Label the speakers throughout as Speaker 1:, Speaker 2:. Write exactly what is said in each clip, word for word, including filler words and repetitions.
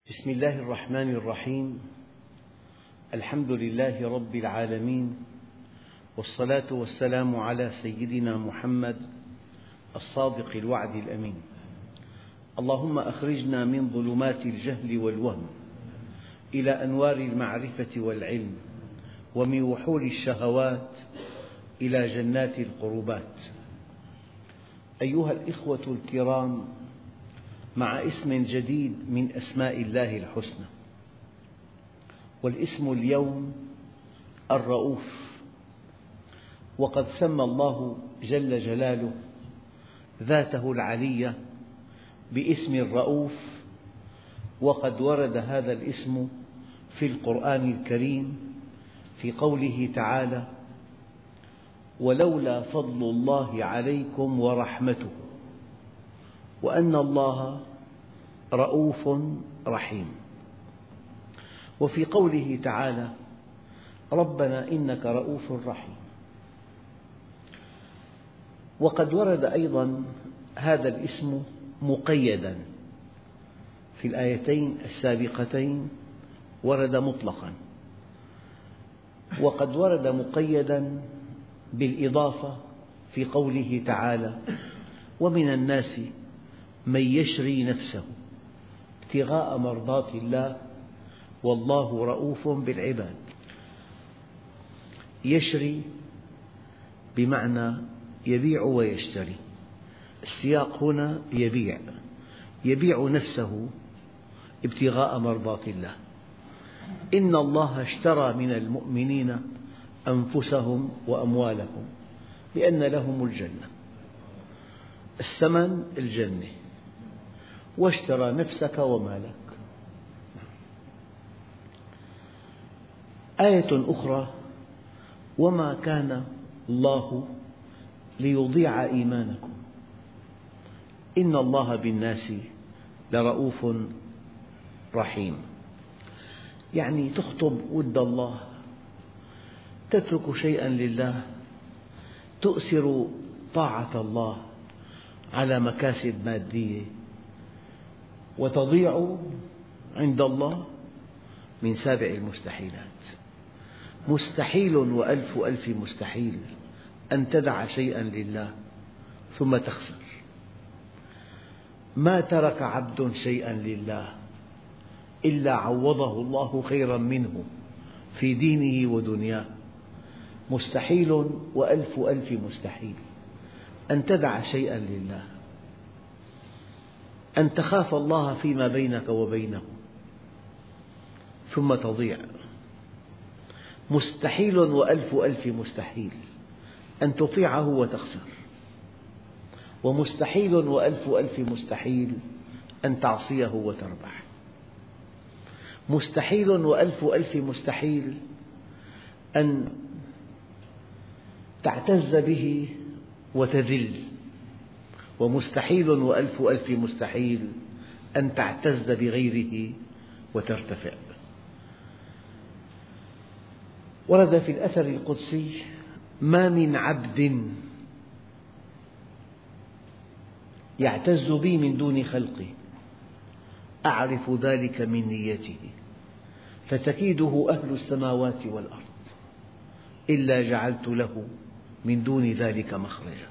Speaker 1: بسم الله الرحمن الرحيم. الحمد لله رب العالمين، والصلاة والسلام على سيدنا محمد الصادق الوعد الأمين. اللهم أخرجنا من ظلمات الجهل والوهم إلى أنوار المعرفة والعلم، ومن وحول الشهوات إلى جنات القربات. أيها الإخوة الكرام، مع اسم جديد من أسماء الله الحسنى، والاسم اليوم الرؤوف. وقد سمى الله جل جلاله ذاته العلية باسم الرؤوف، وقد ورد هذا الاسم في القرآن الكريم في قوله تعالى: ولولا فضل الله عليكم ورحمته وأن الله رؤوف رحيم. وفي قوله تعالى: ربنا إنك رؤوف رحيم. وقد ورد أيضا هذا الاسم مقيدا، في الآيتين السابقتين ورد مطلقا، وقد ورد مقيدا بالإضافة في قوله تعالى: ومن الناس من يشري نفسه ابتغاء مرضات الله والله رؤوف بالعباد. يشري بمعنى يبيع ويشتري، السياق هنا يبيع يبيع نفسه ابتغاء مرضات الله. إن الله اشترى من المؤمنين أنفسهم وأموالهم بأن لهم الجنة، الثمن الجنة، واشترى نفسك ومالك. آية أخرى: وما كان الله ليضيع إيمانكم إن الله بالناس لرؤوف رحيم. يعني تخطب ود الله، تترك شيئا لله، تؤثر طاعة الله على مكاسب مادية، وتضيع عند الله من سابع المستحيلات. مستحيل وألف ألف مستحيل أن تدع شيئا لله ثم تخسر. ما ترك عبد شيئا لله إلا عوضه الله خيرا منه في دينه ودنياه. مستحيل وألف ألف مستحيل أن تدع شيئا لله، أن تخاف الله فيما بينك وبينه ثم تضيع. مستحيل وألف ألف مستحيل أن تطيعه وتخسر، ومستحيل وألف ألف مستحيل أن تعصيه وتربح. مستحيل وألف ألف مستحيل أن تعتز به وتذل، ومستحيل وألف ألف مستحيل أن تعتز بغيره وترتفع. ورد في الأثر القدسي: ما من عبد يعتز بي من دون خلقي أعرف ذلك من نيته فتكيده أهل السماوات والأرض إلا جعلت له من دون ذلك مخرجا.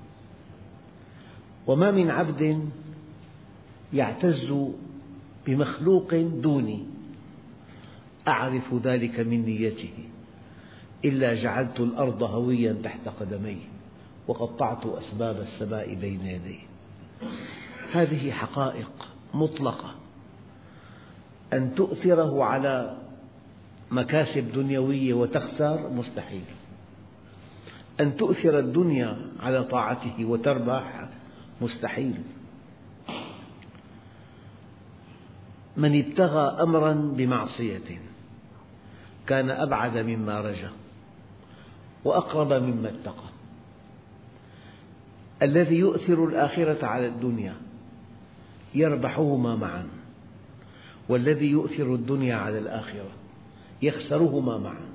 Speaker 1: وما من عبد يعتز بمخلوق دوني أعرف ذلك من نيته إلا جعلت الأرض هويا تحت قدميه وقطعت أسباب السماء بين يديه. هذه حقائق مطلقة. أن تؤثره على مكاسب دنيوية وتخسر مستحيل. أن تؤثر الدنيا على طاعته وتربح مستحيل. من ابتغى أمرا بمعصية كان أبعد مما رجا وأقرب مما اتقى. الذي يؤثر الآخرة على الدنيا يربحهما معا، والذي يؤثر الدنيا على الآخرة يخسرهما معا.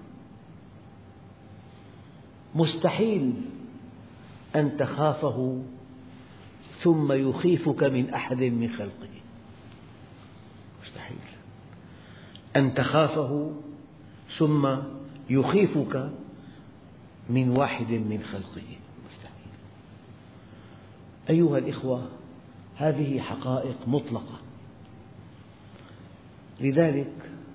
Speaker 1: مستحيل أن تخافه ثم يخيفك من أحد من خلقه، مستحيل. أن تخافه ثم يخيفك من واحد من خلقه، مستحيل. أيها الإخوة، هذه حقائق مطلقة. لذلك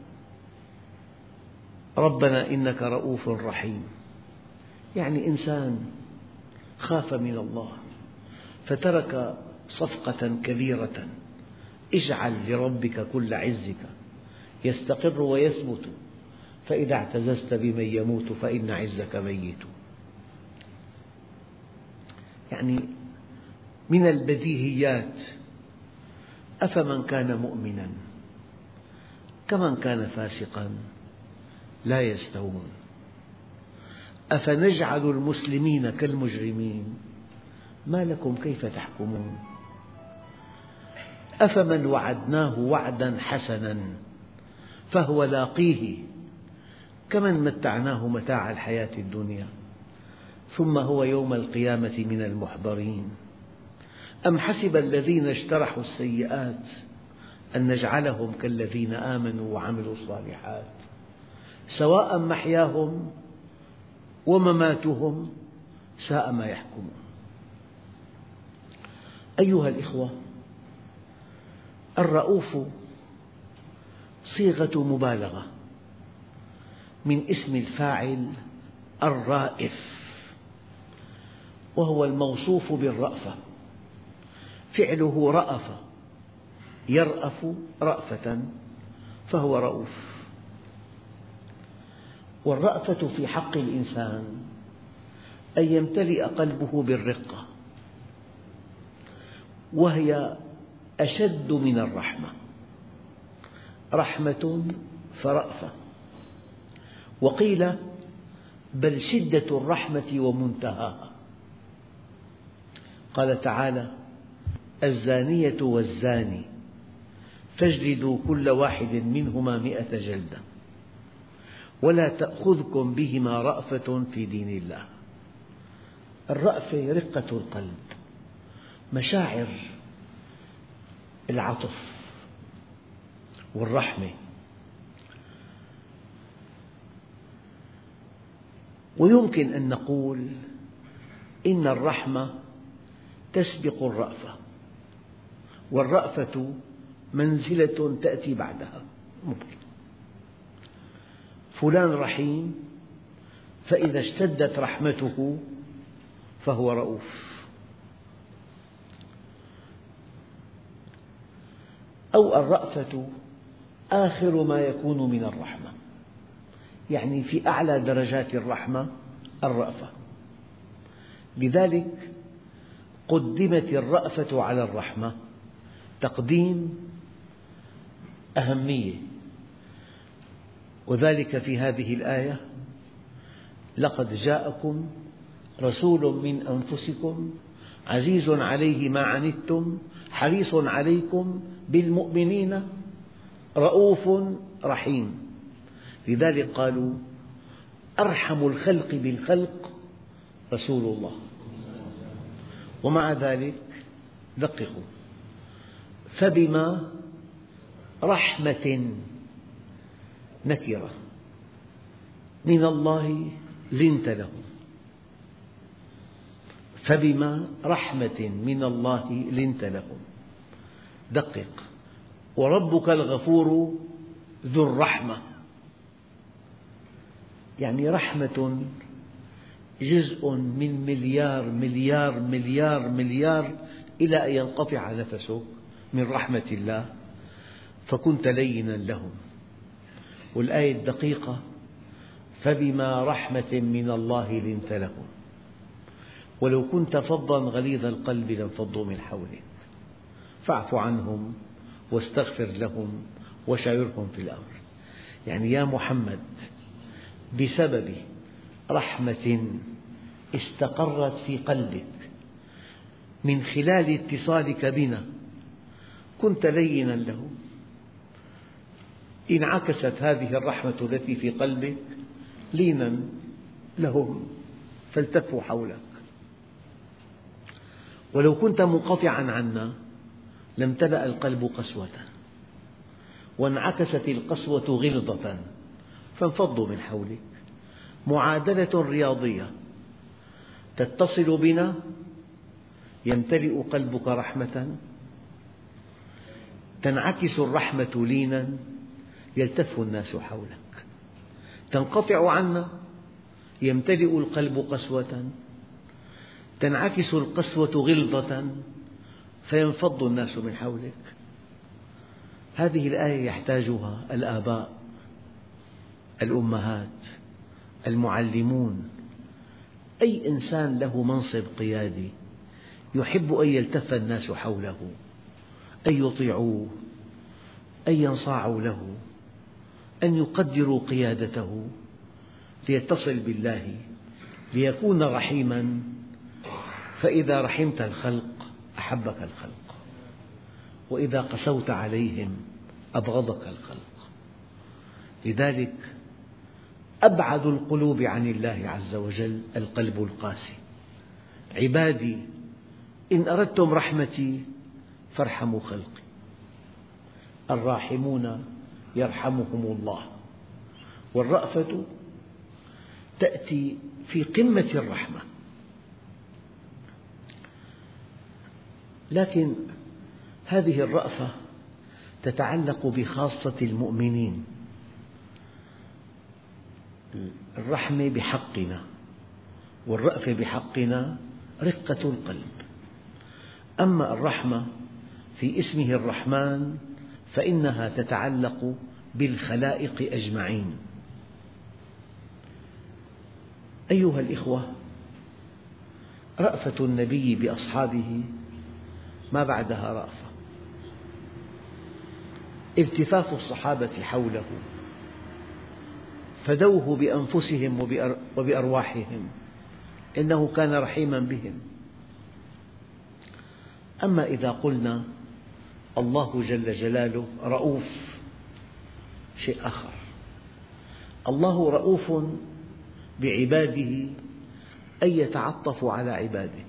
Speaker 1: ربنا إنك رؤوف رحيم، يعني إنسان خاف من الله فترك صفقة كبيرة. اجعل لربك كل عزك يستقر ويثبت، فإذا اعتززت بمن يموت فإن عزك ميت. يعني من البديهيات، أفمن كان مؤمنا كمن كان فاسقا لا يستوون، أفنجعل المسلمين كالمجرمين ما لكم كيف تحكمون، أفمن وعدناه وعدا حسنا فهو لاقيه كمن متعناه متاع الحياة الدنيا ثم هو يوم القيامة من المحضرين. أم حسب الذين اجترحوا السيئات أن نجعلهم كالذين آمنوا وعملوا الصالحات سواء محياهم ومماتهم ساء ما يحكمون. أيها الإخوة، الرؤوف صيغة مبالغة من اسم الفاعل الرائف، وهو الموصوف بالرأفة، فعله رأف يرأف رأفة فهو رؤوف. والرأفة في حق الإنسان أن يمتلئ قلبه بالرقة، وهي أشد من الرحمة، رحمة فرأفة. وقيل بل شدة الرحمة ومنتهاها. قال تعالى: الزانية والزاني فاجلدوا كل واحد منهما مئة جلدة ولا تأخذكم بهما رأفة في دين الله. الرأفة رقة القلب، مشاعر العطف والرحمة. ويمكن أن نقول إن الرحمة تسبق الرأفة، والرأفة منزلة تأتي بعدها. ممكن فلان رحيم، فإذا اشتدت رحمته فهو رؤوف. أو الرأفة آخر ما يكون من الرحمة، يعني في أعلى درجات الرحمة الرأفة. لذلك قدمت الرأفة على الرحمة تقديم أهمية، وذلك في هذه الآية: لقد جاءكم رسول من أنفسكم عزيز عليه ما عنتم حريص عليكم بالمؤمنين رؤوف رحيم. لذلك قالوا: أرحم الخلق بالخلق رسول الله. ومع ذلك دققوا: فبما رحمة نكرة من الله لنت لهم، فبما رحمة من الله لنت لهم. دقق: وربك الغفور ذو الرحمة، يعني رحمة جزء من مليار مليار مليار مليار إلى أن ينقطع نفسك من رحمة الله، فكنت لينا لهم. والآية الدقيقة: فبما رحمة من الله لنت لهم ولو كنت فظا غليظ القلب لانفضوا من حولك فاعف عنهم واستغفر لهم وشاورهم في الأمر. يعني يا محمد، بسبب رحمة استقرت في قلبك من خلال اتصالك بنا كنت لينا لهم. انعكست هذه الرحمة التي في قلبك لينا لهم فالتفوا حولك. ولو كنت منقطعا عنا لامتلأ القلب قسوة وانعكست القسوة غلظة فانفضوا من حولك. معادلة رياضية، تتصل بنا يمتلئ قلبك رحمة، تنعكس الرحمة لينا يلتف الناس حولك، تنقطع عنا يمتلئ القلب قسوة، تنعكس القسوة غلظة فينفض الناس من حولك. هذه الآية يحتاجها الآباء، الأمهات، المعلمون، أي إنسان له منصب قيادي يحب أن يلتف الناس حوله، أن يطيعوه، أن ينصاعوا له، أن يقدروا قيادته، ليتصل بالله، ليكون رحيما، فإذا رحمت الخلق أحبك الخلق، وإذا قسوت عليهم أبغضك الخلق. لذلك أبعد القلوب عن الله عز وجل القلب القاسي. عبادي إن أردتم رحمتي فارحموا خلقي، الراحمون يرحمهم الله. والرأفة تأتي في قمة الرحمة، لكن هذه الرأفة تتعلق بخاصة المؤمنين. الرحمة بحقنا والرأفة بحقنا رقة القلب. أما الرحمة في اسمه الرحمن فإنها تتعلق بالخلائق أجمعين. أيها الإخوة، رأفة النبي بأصحابه ما بعدها رأفة. التفاف الصحابة حوله فدوه بأنفسهم وبأرواحهم، إنه كان رحيما بهم. أما إذا قلنا الله جل جلاله رؤوف، شيء آخر. الله رؤوف بعباده أي يتعطف على عباده،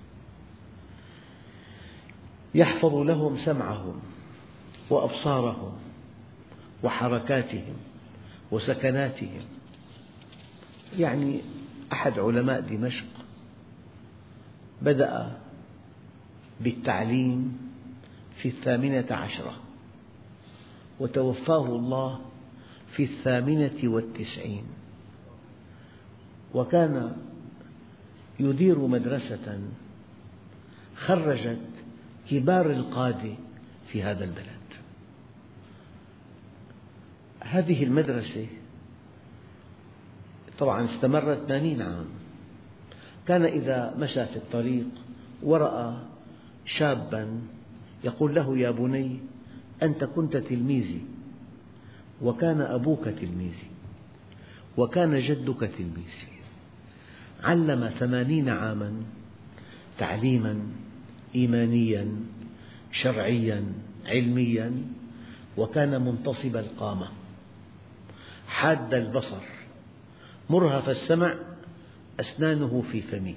Speaker 1: يحفظ لهم سمعهم وأبصارهم وحركاتهم وسكناتهم. يعني أحد علماء دمشق بدأ بالتعليم في الثامنة عشرة وتوفاه الله في الثامنة والتسعين، وكان يدير مدرسة خرجت كبار القادة في هذا البلد. هذه المدرسة طبعا استمرت ثمانين عام. كان إذا مشى في الطريق ورأى شابا يقول له: يا بني، أنت كنت تلميذي، وكان أبوك تلميذي، وكان جدك تلميذي. علم ثمانين عاما تعليما إيمانيا شرعيا علميا، وكان منتصب القامة حاد البصر مرهف السمع، أسنانه في فمه.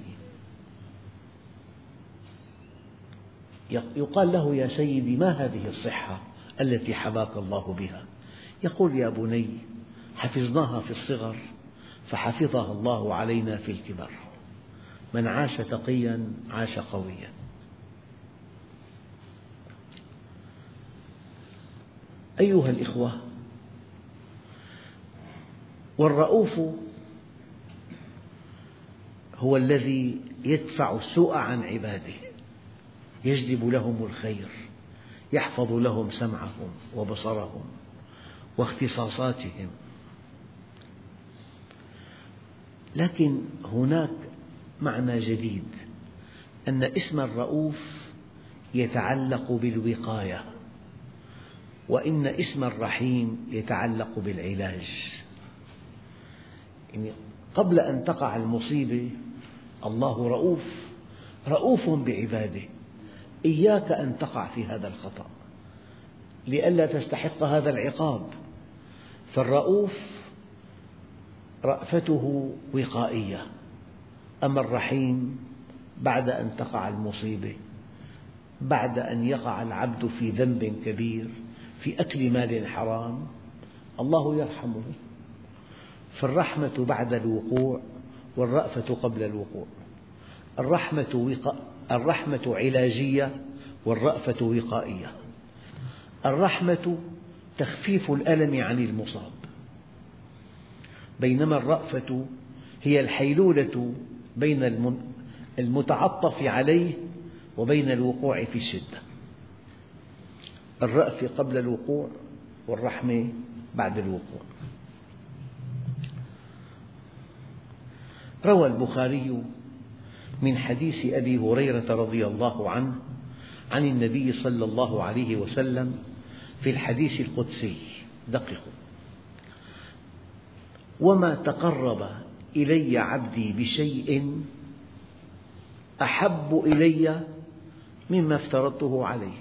Speaker 1: يقال له: يا سيدي، ما هذه الصحة التي حباك الله بها؟ يقول: يا بني، حفظناها في الصغر فحفظها الله علينا في الكبر. من عاش تقيا عاش قويا. أيها الإخوة، والرؤوف هو الذي يدفع السوء عن عباده، يجلب لهم الخير، يحفظ لهم سمعهم وبصرهم واختصاصاتهم. لكن هناك معنى جديد، أن اسم الرؤوف يتعلق بالوقاية، وإن اسم الرحيم يتعلق بالعلاج. يعني قبل أن تقع المصيبة الله رؤوف رؤوف بعباده، إياك أن تقع في هذا الخطأ لئلا تستحق هذا العقاب. فالرؤوف رأفته وقائية، أما الرحيم بعد أن تقع المصيبة، بعد أن يقع العبد في ذنب كبير، في أكل مال حرام الله يرحمه. فالرحمة بعد الوقوع والرأفة قبل الوقوع. الرحمة, وق... الرحمة علاجية والرأفة وقائية. الرحمة تخفيف الألم عن المصاب، بينما الرأفة هي الحيلولة بين المتعطف عليه وبين الوقوع في الشدة. الرأفة قبل الوقوع والرحمة بعد الوقوع. روى البخاري من حديث أبي هريرة رضي الله عنه عن النبي صلى الله عليه وسلم في الحديث القدسي: دققوا: وما تقرب إلي عبدي بشيء أحب إلي مما افترضته عليه.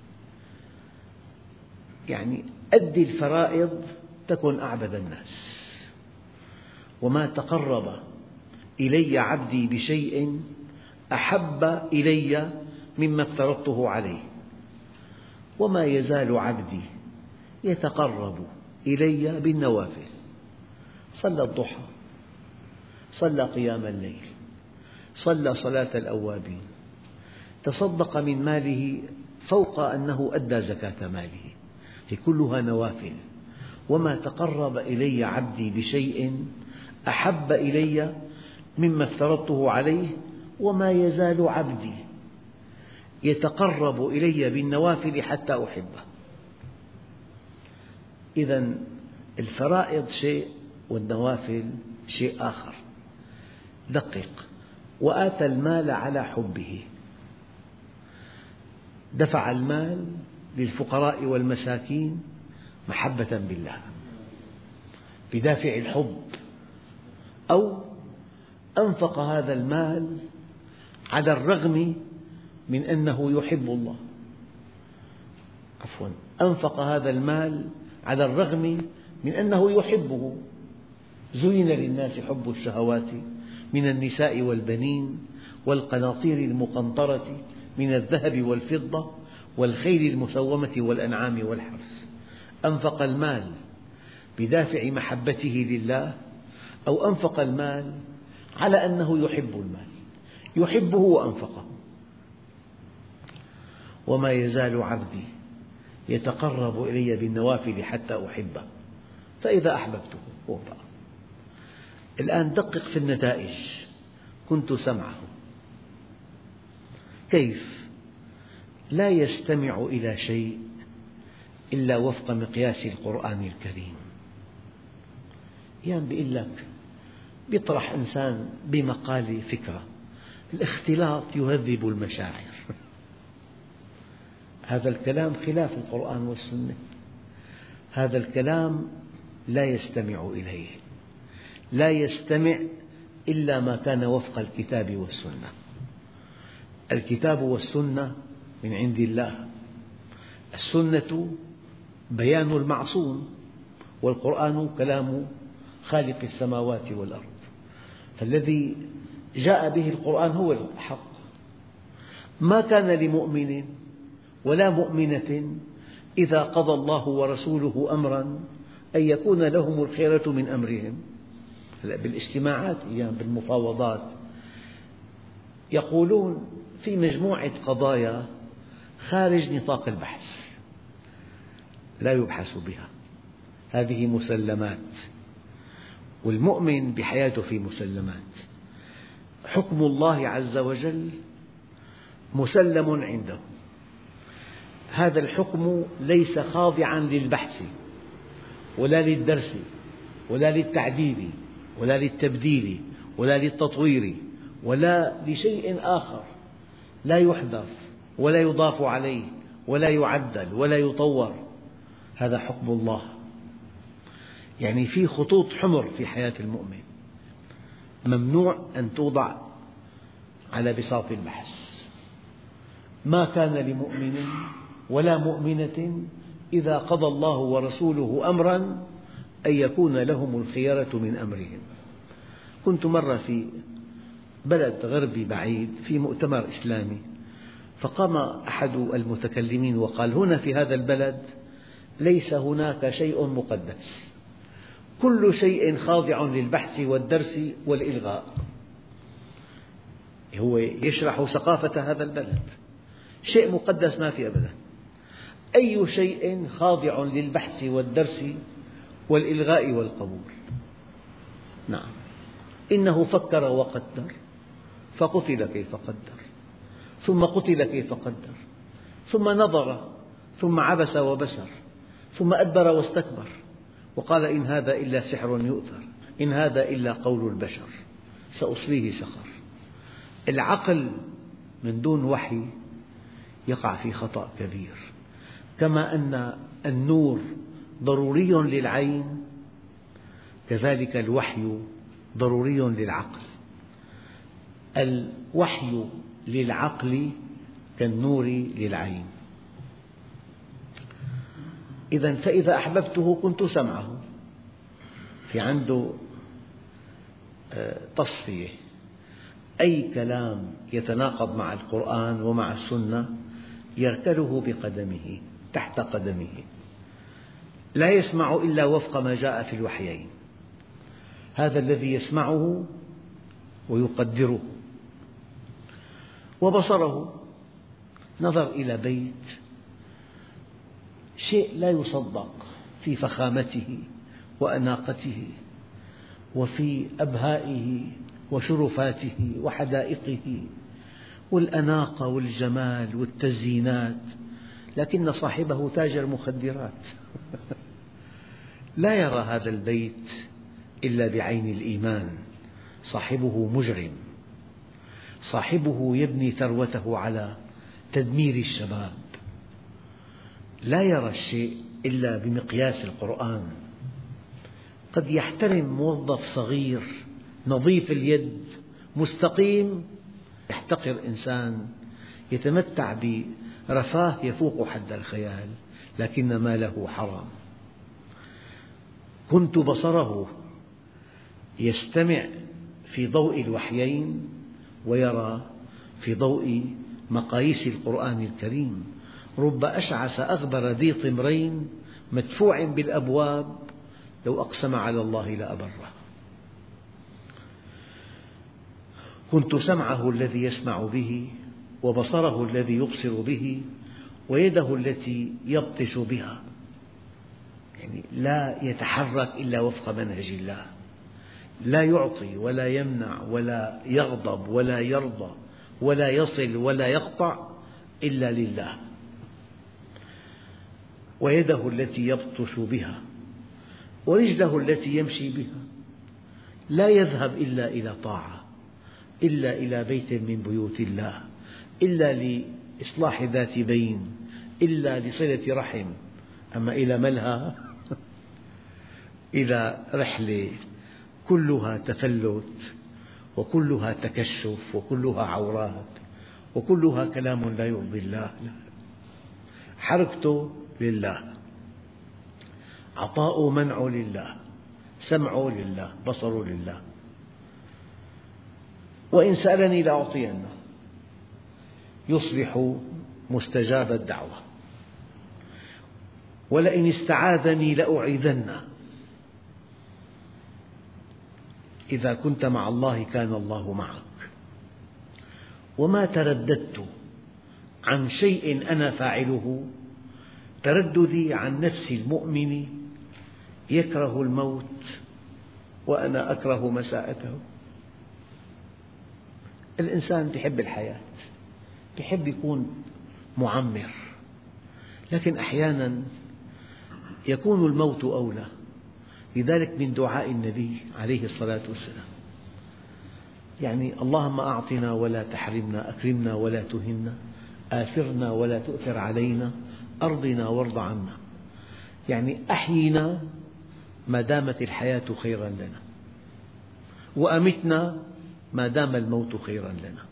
Speaker 1: يعني أدي الفرائض تكن أعبد الناس. وما تقرب إلي عبدي بشيء أحب إلي مما افترضته عليه، وما يزال عبدي يتقرب إلي بالنوافل. صلى الضحى، صلى قيام الليل، صلى صلاة الأوابين، تصدق من ماله فوق أنه أدى زكاة ماله، هي كلها نوافل. وما تقرب إلي عبدي بشيء أحب إلي مما افترضته عليه، وما يزال عبدي يتقرب إلي بالنوافل حتى أحبه. إذن الفرائض شيء والنوافل شيء آخر. دقق: وآتى المال على حبه، دفع المال للفقراء والمساكين محبة بالله بدافع الحب، أو أنفق هذا المال على الرغم من أنه يحب الله. عفوا أنفق هذا المال على الرغم من أنه يحبه. زين للناس حب الشهوات من النساء والبنين والقناطير المقنطرة من الذهب والفضة والخيل المسومة والأنعام والحرث. أنفق المال بدافع محبته لله، أو أنفق المال على أنه يحب المال، يحبه وأنفقه. وما يزال عبدي يتقرب إلي بالنوافل حتى أحبه فإذا أحببته وفى. الآن دقق في النتائج: كنت سمعه. كيف؟ لا يستمع إلى شيء إلا وفق مقياس القرآن الكريم. يعني بيقول لك بيطرح إنسان بمقال فكرة: الاختلاط يهذب المشاعر. هذا الكلام خلاف القرآن والسنة. هذا الكلام لا يستمع إليه، لا يستمع إلا ما كان وفق الكتاب والسنة. الكتاب والسنة من عند الله، السنة بيان المعصوم، والقرآن كلام خالق السماوات والأرض. فالذي جاء به القرآن هو الحق. ما كان لمؤمن ولا مؤمنة إذا قضى الله ورسوله أمرا أن يكون لهم الخيرة من أمرهم. بالاجتماعات أيام بالمفاوضات يقولون في مجموعة قضايا خارج نطاق البحث لا يبحث بها، هذه مسلمات، والمؤمن بحياته في مسلمات. حكم الله عز وجل مسلم عنده، هذا الحكم ليس خاضعا للبحث ولا للدرس ولا للتعديل ولا للتبديل ولا للتطوير ولا لشيء آخر، لا يحذف ولا يضاف عليه ولا يعدل ولا يطور. هذا حكم الله. يعني في خطوط حمر في حياة المؤمن ممنوع أن توضع على بساط البحث. ما كان لمؤمن ولا مؤمنة إذا قضى الله ورسوله أمرا أن يكون لهم الخيرة من أمرهم. كنت مرة في بلد غربي بعيد في مؤتمر إسلامي، فقام أحد المتكلمين وقال: هنا في هذا البلد ليس هناك شيء مقدس، كل شيء خاضع للبحث والدرس والإلغاء. هو يشرح ثقافة هذا البلد، شيء مقدس ما في أبدا، أي شيء خاضع للبحث والدرس والإلغاء والقبول. نعم، إنه فكر وقدر فقتل كيف قدر، ثم قتل كيف قدر، ثم نظر، ثم عبس وبسر، ثم أدبر واستكبر وقال إن هذا إلا سحر يؤثر، إن هذا إلا قول البشر سأصليه سقر. العقل من دون وحي يقع في خطأ كبير، كما أن النور ضروري للعين كذلك الوحي ضروري للعقل. الوحي للعقل كالنور للعين. إذا فإذا أحببته كنت سمعه، في عنده تصفية، أي كلام يتناقض مع القرآن ومع السنة يركله بقدمه تحت قدمه، لا يسمع إلا وفق ما جاء في الوحيين. هذا الذي يسمعه ويقدره. وبصره، نظر إلى بيت شيء لا يصدق في فخامته وأناقته وفي أبهائه وشرفاته وحدائقه والأناقة والجمال والتزيينات، لكن صاحبه تاجر مخدرات لا يرى هذا البيت إلا بعين الإيمان. صاحبه مجرم، صاحبه يبني ثروته على تدمير الشباب، لا يرى الشيء إلا بمقياس القرآن. قد يحترم موظف صغير نظيف اليد مستقيم، يحتقر إنسان يتمتع برفاه يفوق حد الخيال لكن ماله حرام. كنت بصره يستمع في ضوء الوحيين ويرى في ضوء مقاييس القرآن الكريم. رب أشعث أغبر ذي طمرين مدفوع بالأبواب لو أقسم على الله لأبره. كنت سمعه الذي يسمع به، وبصره الذي يبصر به، ويده التي يبطش بها، يعني لا يتحرك إلا وفق منهج الله، لا يعطي ولا يمنع ولا يغضب ولا يرضى ولا يصل ولا يقطع إلا لله. ويده التي يبطش بها، ورجله التي يمشي بها، لا يذهب إلا إلى طاعة، إلا إلى بيت من بيوت الله، إلا لإصلاح ذات بين، إلا لصلة رحم. أما إلى ملهى إلى رحلة كلها تفلت وكلها تكشف وكلها عورات وكلها كلام لا يرضي الله، حركته لله، عطاء منع لله، سمع لله، بصر لله. وإن سألني لأعطينه، يصبح مستجاب الدعوة. ولئن استعاذني لأعيذنه. إذا كنت مع الله كان الله معك. وما ترددت عن شيء أنا فاعله ترددي عن نفس المؤمن يكره الموت وأنا أكره مساءته. الإنسان يحب الحياة، يحب يكون معمر، لكن أحيانا يكون الموت أولى. لذلك من دعاء النبي عليه الصلاة والسلام يعني اللهم أعطنا ولا تحرمنا، أكرمنا ولا تهنا، آثرنا ولا تؤثر علينا، أرضنا وارض عنا. يعني أحينا ما دامت الحياة خيرا لنا، وأمتنا ما دام الموت خيرا لنا.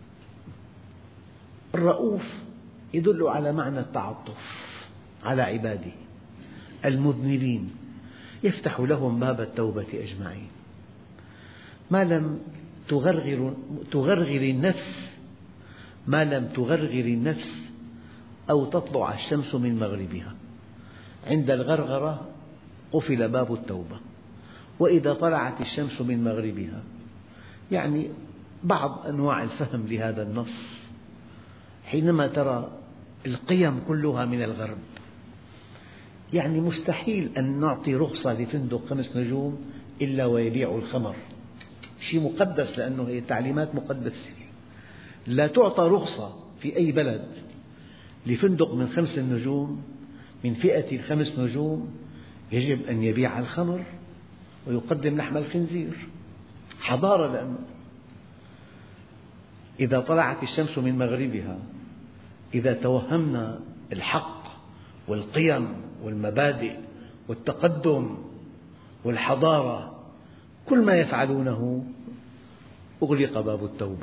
Speaker 1: الرؤوف يدل على معنى التعطف على عباده المذنبين، يفتح لهم باب التوبة أجمعين ما لم تغرغر, تغرغر النفس ما لم تغرغر النفس أو تطلع الشمس من مغربها. عند الغرغرة قفل باب التوبة. وإذا طلعت الشمس من مغربها، يعني بعض أنواع الفهم لهذا النص، حينما ترى القيم كلها من الغرب، يعني مستحيل أن نعطي رخصة لفندق خمس نجوم إلا ويبيع الخمر، شيء مقدس، لأنه هي تعليمات مقدسة. لا تعطى رخصة في أي بلد لفندق من خمس نجوم من فئة الخمس نجوم يجب أن يبيع الخمر ويقدم لحم الخنزير. حضارة. لأنه إذا طلعت الشمس من مغربها، إذا توهمنا الحق والقيم والمبادئ والتقدم والحضارة، كل ما يفعلونه أغلق باب التوبة.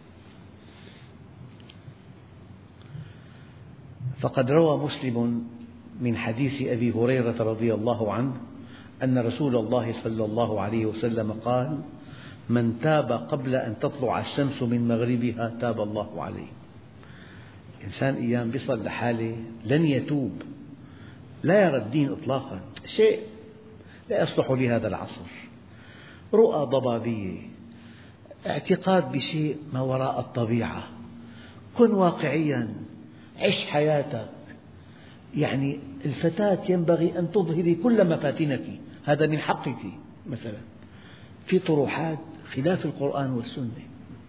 Speaker 1: فقد روى مسلم من حديث أبي هريرة رضي الله عنه أن رسول الله صلى الله عليه وسلم قال: من تاب قبل أن تطلع الشمس من مغربها تاب الله عليه. إنسان أيام يصل لحاله لن يتوب، لا يرى الدين إطلاقا، شيء لا يصلح لهذا العصر، رؤى ضبابية، اعتقاد بشيء ما وراء الطبيعة. كن واقعيا، عش حياتك. يعني الفتاة ينبغي أن تظهري كل مفاتنك، هذا من حقك. مثلا في طروحات خلاف القرآن والسنة.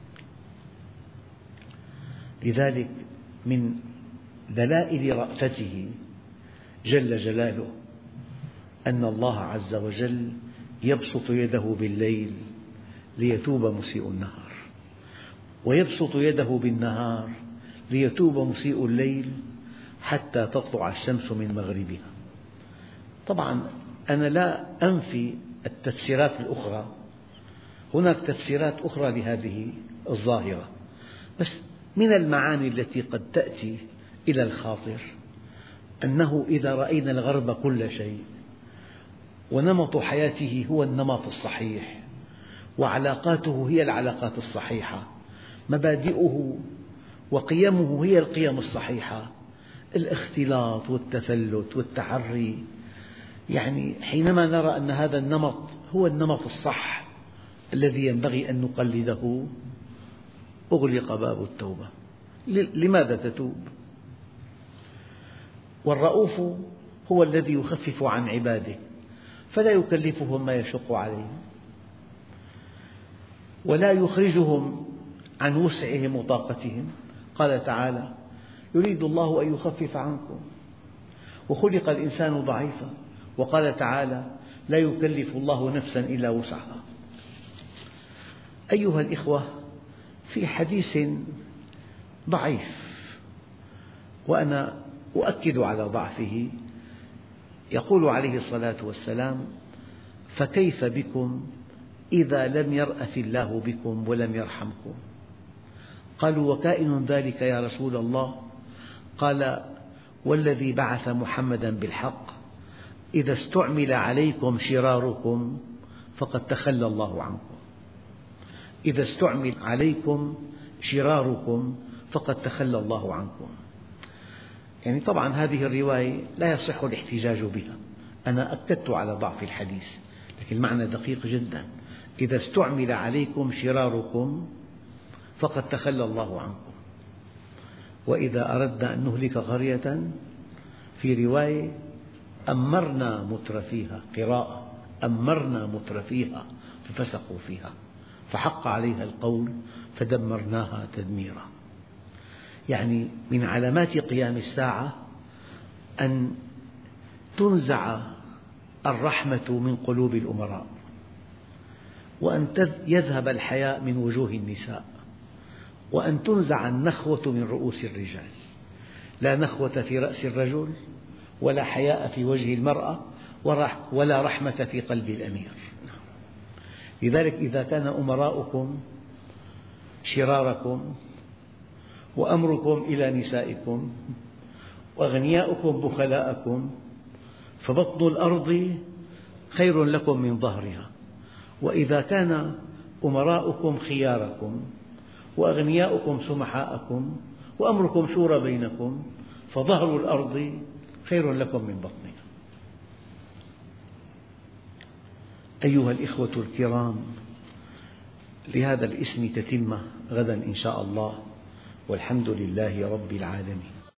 Speaker 1: لذلك من دلائل رأفته جل جلاله أن الله عز وجل يبسط يده بالليل ليتوب مسيء النهار، ويبسط يده بالنهار ليتوب مسيء الليل حتى تطلع الشمس من مغربها. طبعا أنا لا أنفي التفسيرات الأخرى، هناك تفسيرات أخرى لهذه الظاهرة، بس من المعاني التي قد تأتي إلى الخاطر أنه إذا رأينا الغرب كل شيء ونمط حياته هو النمط الصحيح، وعلاقاته هي العلاقات الصحيحة، مبادئه وقيمه هي القيم الصحيحة، الاختلاط والتفلت والتحري، يعني حينما نرى أن هذا النمط هو النمط الصح الذي ينبغي أن نقلده، أغلق باب التوبة. لماذا تتوب؟ والرؤوف هو الذي يخفف عن عباده فلا يكلفهم ما يشق عليهم، ولا يخرجهم عن وسعهم وطاقتهم. قال تعالى: يريد الله أن يخفف عنكم وخلق الإنسان ضعيفا. وقال تعالى: لا يكلف الله نفسا إلا وسعها. أيها الإخوة، في حديث ضعيف وأنا أؤكد على ضعفه، يقول عليه الصلاة والسلام: فكيف بكم إذا لم يرأف الله بكم ولم يرحمكم؟ قالوا: وكائن ذلك يا رسول الله؟ قال: والذي بعث محمدا بالحق إذا استعمل عليكم شراركم فقد تخلى الله عنكم. إذا استعمل عليكم شراركم فقد تخلى الله عنكم. يعني طبعا هذه الرواية لا يصح الاحتجاج بها، أنا أكدت على ضعف الحديث، لكن المعنى دقيق جدا. إذا استعمل عليكم شراركم فقد تخلى الله عنكم. وإذا أردنا أن نهلك قرية، في رواية: أمرنا مترفيها، قراءة: أمرنا مترفيها ففسقوا فيها فحق عليها القول فدمرناها تدميرا. يعني من علامات قيام الساعة أن تنزع الرحمة من قلوب الأمراء، وأن يذهب الحياء من وجوه النساء، وأن تنزع النخوة من رؤوس الرجال. لا نخوة في رأس الرجل، ولا حياء في وجه المرأة، ولا رحمة في قلب الأمير. لذلك إذا كان أمراؤكم شراركم، وأمركم إلى نسائكم، وأغنياؤكم بخلاءكم، فبطن الأرض خير لكم من ظهرها. وإذا كان أمراؤكم خياركم، وأغنياؤكم سمحاءكم، وأمركم شورى بينكم، فظهر الأرض خير لكم من بطنها. أيها الإخوة الكرام، لهذا الاسم تتمة غدا إن شاء الله، والحمد لله رب العالمين.